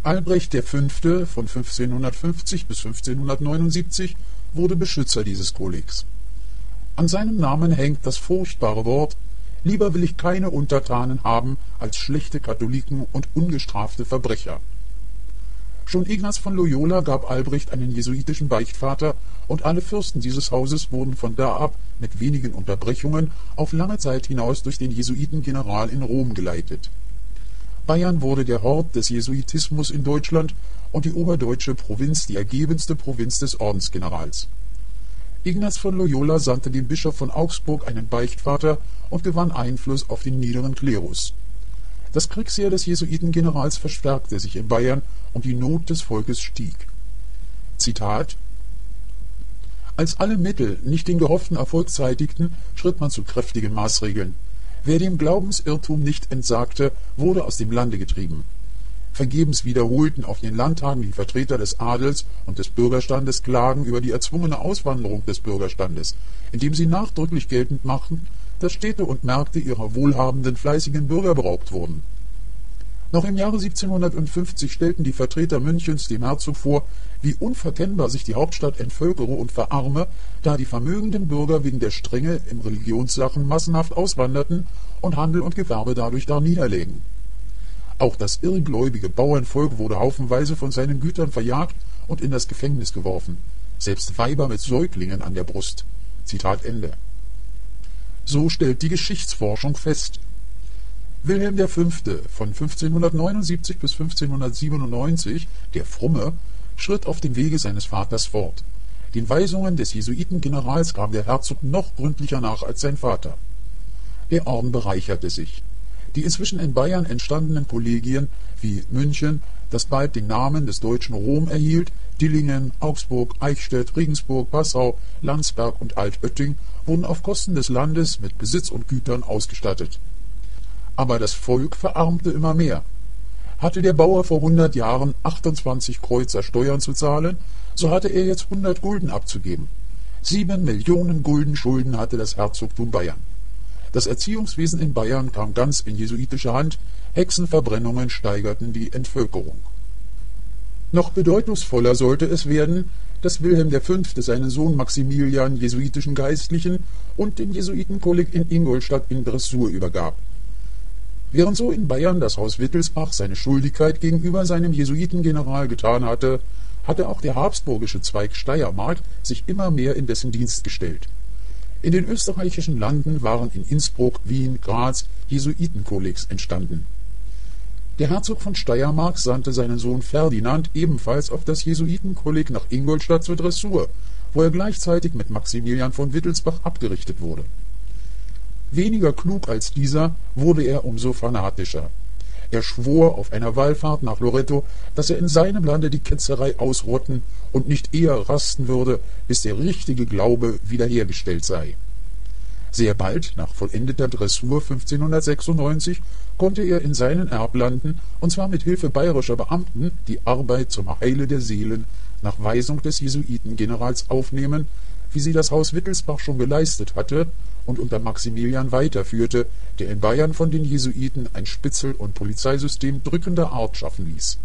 Albrecht V. von 1550 bis 1579 wurde Beschützer dieses Kollegs. An seinem Namen hängt das furchtbare Wort: Lieber will ich keine Untertanen haben als schlechte Katholiken und ungestrafte Verbrecher. Schon Ignaz von Loyola gab Albrecht einen jesuitischen Beichtvater, und alle Fürsten dieses Hauses wurden von da ab mit wenigen Unterbrechungen auf lange Zeit hinaus durch den Jesuitengeneral in Rom geleitet. Bayern wurde der Hort des Jesuitismus in Deutschland und die oberdeutsche Provinz die ergebenste Provinz des Ordensgenerals. Ignaz von Loyola sandte dem Bischof von Augsburg einen Beichtvater und gewann Einfluss auf den niederen Klerus. Das Kriegsheer des Jesuitengenerals verstärkte sich in Bayern und die Not des Volkes stieg. Zitat: Als alle Mittel nicht den gehofften Erfolg zeitigten, schritt man zu kräftigen Maßregeln. Wer dem Glaubensirrtum nicht entsagte, wurde aus dem Lande getrieben. Vergebens wiederholten auf den Landtagen die Vertreter des Adels und des Bürgerstandes Klagen über die erzwungene Auswanderung des Bürgerstandes, indem sie nachdrücklich geltend machten, dass Städte und Märkte ihrer wohlhabenden, fleißigen Bürger beraubt wurden. Noch im Jahre 1750 stellten die Vertreter Münchens dem Herzog vor, wie unverkennbar sich die Hauptstadt entvölkere und verarme, da die vermögenden Bürger wegen der Strenge in Religionssachen massenhaft auswanderten und Handel und Gewerbe dadurch darniederlägen. Auch das irrgläubige Bauernvolk wurde haufenweise von seinen Gütern verjagt und in das Gefängnis geworfen, selbst Weiber mit Säuglingen an der Brust. Zitat Ende. So stellt die Geschichtsforschung fest. Wilhelm V. von 1579 bis 1597, der Fromme, schritt auf dem Wege seines Vaters fort. Den Weisungen des Jesuitengenerals kam der Herzog noch gründlicher nach als sein Vater. Der Orden bereicherte sich. Die inzwischen in Bayern entstandenen Kollegien wie München, das bald den Namen des deutschen Rom erhielt, Dillingen, Augsburg, Eichstätt, Regensburg, Passau, Landsberg und Altötting, wurden auf Kosten des Landes mit Besitz und Gütern ausgestattet. Aber das Volk verarmte immer mehr. Hatte der Bauer vor 100 Jahren 28 Kreuzer Steuern zu zahlen, so hatte er jetzt 100 Gulden abzugeben. 7 Millionen Gulden Schulden hatte das Herzogtum Bayern. Das Erziehungswesen in Bayern kam ganz in jesuitische Hand, Hexenverbrennungen steigerten die Entvölkerung. Noch bedeutungsvoller sollte es werden, dass Wilhelm V. seinen Sohn Maximilian jesuitischen Geistlichen und den Jesuitenkolleg in Ingolstadt in Dressur übergab. Während so in Bayern das Haus Wittelsbach seine Schuldigkeit gegenüber seinem Jesuitengeneral getan hatte, hatte auch der habsburgische Zweig Steiermark sich immer mehr in dessen Dienst gestellt. In den österreichischen Landen waren in Innsbruck, Wien, Graz Jesuitenkollegs entstanden. Der Herzog von Steiermark sandte seinen Sohn Ferdinand ebenfalls auf das Jesuitenkolleg nach Ingolstadt zur Dressur, wo er gleichzeitig mit Maximilian von Wittelsbach abgerichtet wurde. Weniger klug als dieser wurde er umso fanatischer. Er schwor auf einer Wallfahrt nach Loreto, dass er in seinem Lande die Ketzerei ausrotten und nicht eher rasten würde, bis der richtige Glaube wiederhergestellt sei. Sehr bald, nach vollendeter Dressur 1596, konnte er in seinen Erblanden, und zwar mit Hilfe bayerischer Beamten, die Arbeit zum Heile der Seelen nach Weisung des Jesuitengenerals aufnehmen, wie sie das Haus Wittelsbach schon geleistet hatte und unter Maximilian weiterführte, der in Bayern von den Jesuiten ein Spitzel- und Polizeisystem drückender Art schaffen ließ.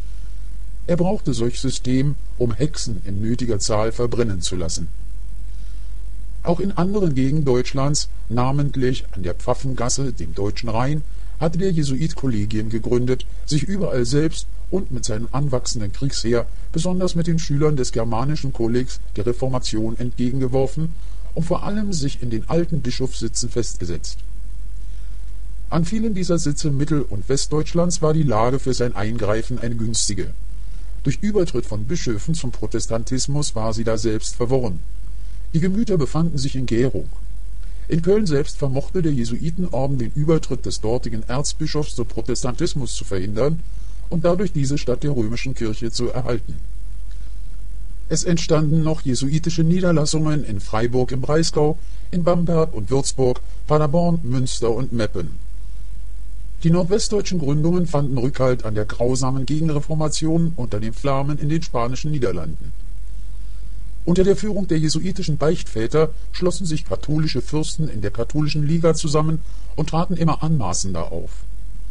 Er brauchte solch System, um Hexen in nötiger Zahl verbrennen zu lassen. Auch in anderen Gegenden Deutschlands, namentlich an der Pfaffengasse, dem Deutschen Rhein, hatte der Jesuit Kollegien gegründet, sich überall selbst und mit seinem anwachsenden Kriegsheer besonders mit den Schülern des germanischen Kollegs der Reformation entgegengeworfen und vor allem sich in den alten Bischofssitzen festgesetzt. An vielen dieser Sitze Mittel- und Westdeutschlands war die Lage für sein Eingreifen eine günstige. Durch Übertritt von Bischöfen zum Protestantismus war sie daselbst verworren. Die Gemüter befanden sich in Gärung. In Köln selbst vermochte der Jesuitenorden den Übertritt des dortigen Erzbischofs zum Protestantismus zu verhindern und dadurch diese Stadt der römischen Kirche zu erhalten. Es entstanden noch jesuitische Niederlassungen in Freiburg im Breisgau, in Bamberg und Würzburg, Paderborn, Münster und Meppen. Die nordwestdeutschen Gründungen fanden Rückhalt an der grausamen Gegenreformation unter den Flamen in den spanischen Niederlanden. Unter der Führung der jesuitischen Beichtväter schlossen sich katholische Fürsten in der katholischen Liga zusammen und traten immer anmaßender auf.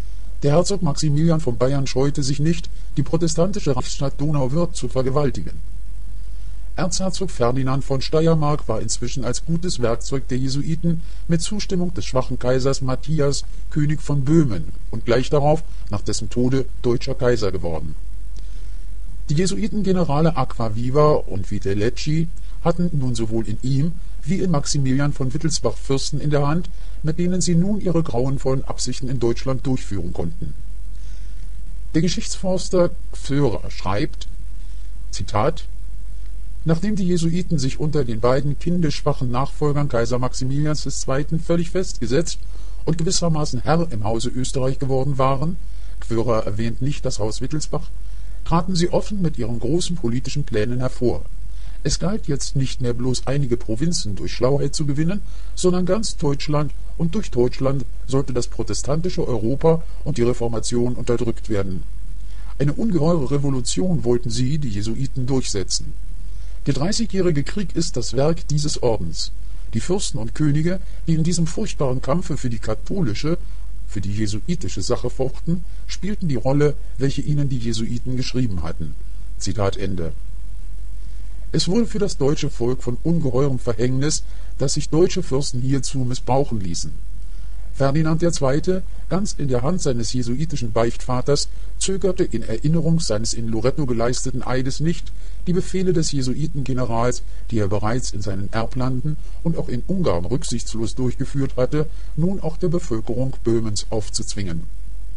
Der Herzog Maximilian von Bayern scheute sich nicht, die protestantische Reichsstadt Donauwörth zu vergewaltigen. Erzherzog Ferdinand von Steiermark war inzwischen als gutes Werkzeug der Jesuiten mit Zustimmung des schwachen Kaisers Matthias König von Böhmen und gleich darauf, nach dessen Tode, deutscher Kaiser geworden. Die Jesuitengenerale Acquaviva und Vitellecci hatten nun sowohl in ihm wie in Maximilian von Wittelsbach Fürsten in der Hand, mit denen sie nun ihre grauenvollen Absichten in Deutschland durchführen konnten. Der Geschichtsforster Gförer schreibt, Zitat, nachdem die Jesuiten sich unter den beiden kindesschwachen Nachfolgern Kaiser Maximilians II. Völlig festgesetzt und gewissermaßen Herr im Hause Österreich geworden waren, Gförer erwähnt nicht das Haus Wittelsbach, traten sie offen mit ihren großen politischen Plänen hervor. Es galt jetzt nicht mehr bloß einige Provinzen durch Schlauheit zu gewinnen, sondern ganz Deutschland, und durch Deutschland sollte das protestantische Europa und die Reformation unterdrückt werden. Eine ungeheure Revolution wollten sie, die Jesuiten, durchsetzen. Der Dreißigjährige Krieg ist das Werk dieses Ordens. Die Fürsten und Könige, die in diesem furchtbaren Kampfe für die katholische, für die jesuitische Sache fochten, spielten die Rolle, welche ihnen die Jesuiten geschrieben hatten. Zitat Ende. Es wurde für das deutsche Volk von ungeheurem Verhängnis, dass sich deutsche Fürsten hierzu missbrauchen ließen. Ferdinand II., ganz in der Hand seines jesuitischen Beichtvaters, zögerte in Erinnerung seines in Loretto geleisteten Eides nicht, die Befehle des Jesuitengenerals, die er bereits in seinen Erblanden und auch in Ungarn rücksichtslos durchgeführt hatte, nun auch der Bevölkerung Böhmens aufzuzwingen.